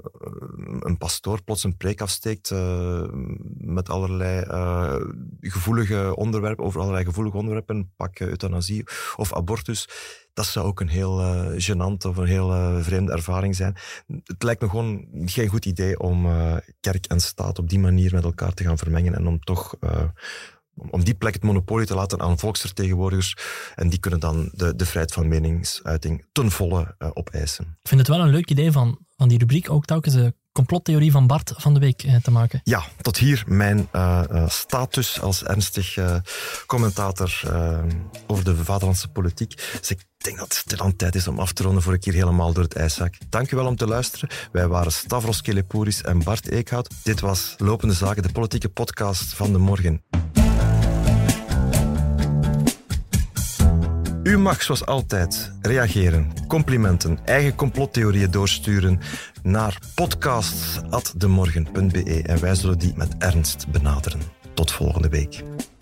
Speaker 1: een pastoor plots een preek afsteekt uh, met allerlei uh, gevoelige onderwerpen, over allerlei gevoelige onderwerpen, pak uh, euthanasie of abortus. Dat zou ook een heel uh, gênant of een heel uh, vreemde ervaring zijn. Het lijkt me gewoon geen goed idee om uh, kerk en staat op die manier met elkaar te gaan vermengen en om toch... Uh, om die plek het monopolie te laten aan volksvertegenwoordigers. En die kunnen dan de, de vrijheid van meningsuiting ten volle uh, opeisen.
Speaker 2: Ik vind het wel een leuk idee van, van die rubriek ook telkens de complottheorie van Bart van de week eh, te maken.
Speaker 1: Ja, tot hier mijn uh, uh, status als ernstig uh, commentator uh, over de vaderlandse politiek. Dus ik denk dat het dan tijd is om af te ronden voor ik hier helemaal door het ijs zak. Dank u wel om te luisteren. Wij waren Stavros Kelepouris en Bart Eekhout. Dit was Lopende Zaken, de politieke podcast van de morgen. U mag zoals altijd reageren, complimenten, eigen complottheorieën doorsturen naar podcasts at demorgen punt be en wij zullen die met ernst benaderen. Tot volgende week.